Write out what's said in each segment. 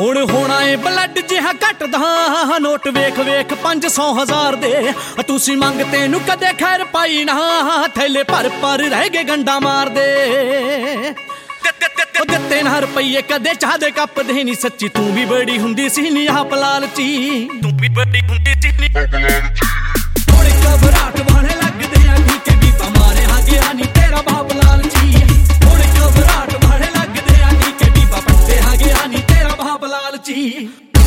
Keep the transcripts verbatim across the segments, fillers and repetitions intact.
ਹੁਣ ਹੋਣਾ ਏ ਬਲੱਡ ਜਿਹਾ ਘਟਦਾ ਨੋਟ ਵੇਖ ਵੇਖ ਪੰਜ ਸੌ ਹਜ਼ਾਰ ਦੇ ਤੁਸੀਂ ਮੰਗ ਤੈਨੂੰ ਕਦੇ ਖੈਰ ਪਾਈ ਨਾ ਥੈਲੇ ਭਰ ਭਰ ਰਹਿ ਗਏ ਗੰਡਾ ਮਾਰਦੇ ਦਿੱਤੇ ਨਾ ਰੁਪਈਏ ਕਦੇ ਚਾਹ ਦੇ ਕੱਪ ਦੇ ਨੀ ਸੱਚੀ ਤੂੰ ਵੀ ਬੜੀ ਹੁੰਦੀ ਸੀ ਨੀ ਆਪ ਲਾਲਚੀ ਤੂੰ ਵੀ ਬੜੀ ਹੁੰਦੀ ਸੀ ਨੀ ਆਪ ਲਾਲਚੀ ਥੋੜੇ ਘਬਰਾਹਟ ਵਾਲੇ ਲੱਗਦੇ ਆ ਠੀਕ ਹੈ ਵੀ ਮਾਰੇ ਆ ਗਿਆ ਨੀ ਤੇਰਾ ਬਾਪ ਲਾਲਚੀ ਥੋੜੇ ਘਬਰਾਹਟ ਵਾਲੇ ਲੱਗਦੇ ਆ ਠੀਕ ਹੈ ਵੀ ਪੱਤੇ ਆ ਗਿਆ ਨੀ ਤੇਰਾ ਬਾਪ ਲਾਲਚੀ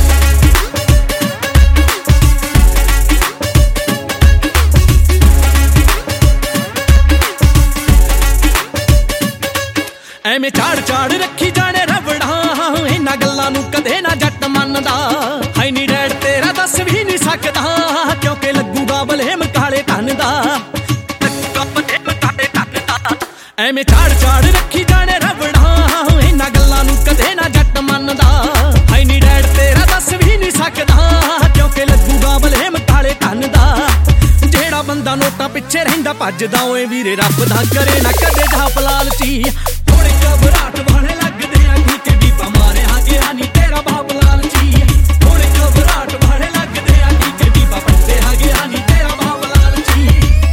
ਐਵੇਂ ਝਾੜ ਝਾੜ ਰੱਖੀ ਜਾਣੇ ਰਵੜਾ ਇਹਨਾਂ ਗੱਲਾਂ ਨੂੰ ਕਦੇ ਨਾ ਜੱਟ ਮੰਨਦਾ ਹਾਈ ਨੀ ਡੈਡ ਤੇਰਾ ਦੱਸ ਵੀ ਨਹੀਂ ਸਕਦਾ ਕਿਉਂਕਿ ਲੱਗੂਗਾ ਬਲੇਮ ਕਾਲੇ ਧਨ ਦਾ ਐਵੇਂ ਝਾੜ ਝਾੜ ਰੱਖੀ ਜਾਣੇ ਰਵੜਾ ਇਹਨਾਂ ਗੱਲਾਂ ਨੂੰ ਕਦੇ ਨਾ ਜੱਟ ਮੰਨਦਾ ਹਾਈ ਨੀ ਡੈਡ ਤੇਰਾ ਦੱਸ ਵੀ ਨਹੀਂ ਸਕਦਾ ਕਿਉਂਕਿ ਲੱਗੂਗਾ ਬਲੇਮ ਕਾਲੇ ਧਨ ਦਾ ਜਿਹੜਾ ਬੰਦਾ ਨੋਟਾਂ ਪਿੱਛੇ ਰਹਿੰਦਾ ਭੱਜਦਾ ਓਏ ਵੀਰੇ ਰੱਬ ਦਾ ਕਰੇ ਨਾ ਕਦੇ ਢਾਪ ਲਾਲਚੀ ਥੋੜੇ ਘਬਰਾਹਟ ਵਾਲੇ ਲੱਗਦੇ ਆ ਠੀਕ ਹੈ ਦੀਪਾ ਮਾਰੇ ਆ ਗਿਆ ਨੀ ਤੇਰਾ ਬਾਪ ਲਾਲਚੀ ਥੋੜੇ ਘਬਰਾਹਟ ਵਾਲੇ ਲੱਗਦੇ ਆ ਠੀਕ ਹੈ ਦੀਪਾ ਪੱਤੇ ਆ ਗਿਆ ਨੀ ਤੇਰਾ ਬਾਪ ਲਾਲਚੀ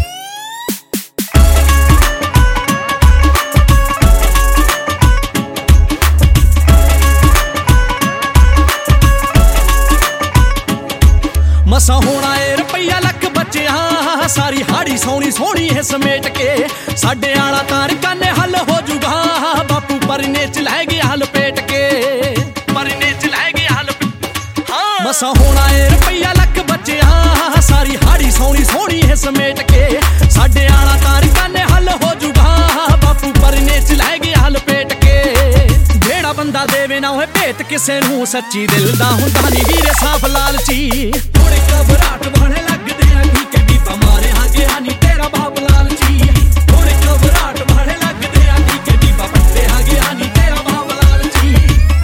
ਮਸਾਂ ਹੋਣਾ ਏ ਰੁਪਈਆ ਲੱਖ ਬਚਿਆ ਸਾਰੀ ਹਾੜੀ ਸੋਹਣੀ ਸੋਹਣੀ ਇਹ ਸਮੇਟ ਕੇ ਸਾਡੇ ਆਲਾ ਤਾਰ ਕਾਨੇ ਹੱਲ ਹੋ ਜੂਗਾ ਬਾਪੂ ਪਰਨੇ ਚ ਲੈ ਗਿਆ ਹਲ ਪੇਟ ਕੇ ਪਰਨੇ ਚ ਲੈ ਗਿਆ ਹਲ ਹਾਂ ਮਸਾਂ ਹੋਣਾ ਏ ਰੁਪਈਆ ਲੱਖ ਬਚਿਆ ਸਾਰੀ ਹਾੜੀ ਸੋਹਣੀ ਸੋਹਣੀ ਇਹ ਸਮੇਟ ਕੇ ਸਾਡੇ ਆਲਾ ਤਾਰ ਕਾਨੇ ਹੱਲ ਹੋ ਜੂਗਾ ਬਾਪੂ ਪਰਨੇ ਚ ਲੈ ਗਿਆ ਹਲ ਪੇਟ ਕੇ ਜਿਹੜਾ ਬੰਦਾ ਦੇਵੇ ਨਾ ਹੋਏ ਭੇਤ ਕਿਸੇ ਨੂੰ ਸੱਚੀ ਦਿਲ ਦਾ ਹੁੰਦਾ ਨੀ ਵੀਰੇ ਸਾਫ ਲਾਲਚੀ ਥੋੜੇ ਘਬਰਾਹਟ ਵਾਲੇ ਲੱਗਦੇ ਆ ਠੀਕ ਹੈ ਦੀਪਾ ਮਾਰੇ ਆ ਗਿਆ ਨੀ ਤੇਰਾ ਬਾਪ ਲਾਲਚੀ ਥੋੜੇ ਘਬਰਾਹਟ ਵਾਲੇ ਲੱਗਦੇ ਆ ਠੀਕ ਹੈ ਦੀਪਾ ਪੱਤੇ ਆ ਗਿਆ ਨੀ ਤੇਰਾ ਬਾਪ ਲਾਲਚੀ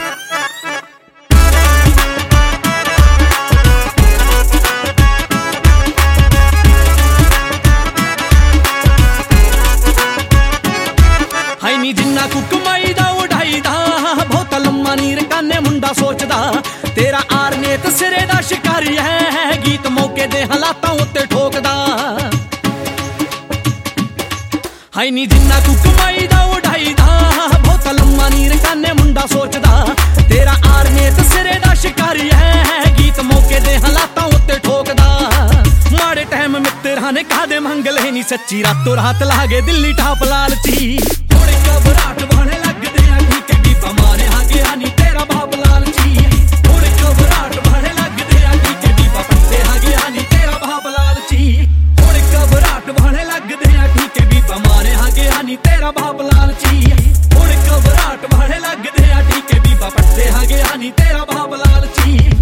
ਹਾਈ ਨੀ ਜਿੰਨਾ ਕੁ ਕਮਾਈ ਦਾ ਉਡਾਈ ਦਾ ਬਹੁਤ ਲੰਮਾ ਨੀਰ ਕਾਨੇ ਮੁੰਡਾ ਸੋਚਦਾ ਤੇਰਾ ਆਰਨੇਤ ਸਿਰੇ ਦਾ ਸ਼ਿਕਾਰੀ ਹੈ ਗੀਤ ਮੌਕੇ ਦੇ ਹਾਲਾਤਾਂ ਉੱਤੇ ਠੋਕਦਾ ਹਾਈ ਨੀ ਜਿੰਨਾ ਕੁ ਕਮਾਈ ਦਾ ਉਡਾਈ ਦਾ ਬਹੁਤ ਲੰਮਾ ਨੀਰ ਕਾਨੇ ਮੁੰਡਾ ਸੋਚਦਾ ਤੇਰਾ ਆਰਨੇਤ ਸਿਰੇ ਦਾ ਸ਼ਿਕਾਰੀ ਹੈ ਗੀਤ ਮੌਕੇ ਦੇ ਹਾਲਾਤਾਂ ਉੱਤੇ ਠੋਕਦਾ ਮਾੜੇ ਟਾਈਮ ਮਿੱਤਰਾਂ ਨੇ ਕਾਦੇ ਮੰਗ ਲੈ ਨੀ ਸੱਚੀ ਰਾਤੋਂ ਰਾਤ ਲਾ ਗਏ ਦਿੱਲੀ ਟਾਪ ਲਾਲਚੀ ਥੋੜੇ ਘਬਰਾਹਟ ਵਾਲੇ ਲੱਗਦੇ ਆ ਠੀਕ ਹੈ ਦੀਪਾ ਮਾਰੇ ਆ ਗਿਆ ਨੀ ਤੇਰਾ ਬਾਪ ਲਾਲਚੀ ਥੋੜੇ ਘਬਰਾਹਟ ਵਾਲੇ ਲੱਗਦੇ ਆ ਠੀਕ ਹੈ ਦੀਪਾ ਪੱਤੇ ਆ ਗਿਆ ਨੀ ਤੇਰਾ ਬਾਪ ਲਾਲਚੀ ਥੋੜੇ ਘਬਰਾਹਟ ਵਾਲੇ ਲੱਗਦੇ ਆ ਠੀਕ ਹੈ ਦੀਪਾ ਮਾਰੇ ਆ ਗਿਆ ਨੀ ਤੇਰਾ ਬਾਪ ਲਾਲਚੀ ਥੋੜੇ ਘਬਰਾਹਟ ਵਾਲੇ ਲੱਗਦੇ ਆ ਠੀਕ ਹੈ ਦੀਪਾ ਪੱਤੇ ਆ ਗਿਆ ਨੀ ਤੇਰਾ ਬਾਪ ਲਾਲਚੀ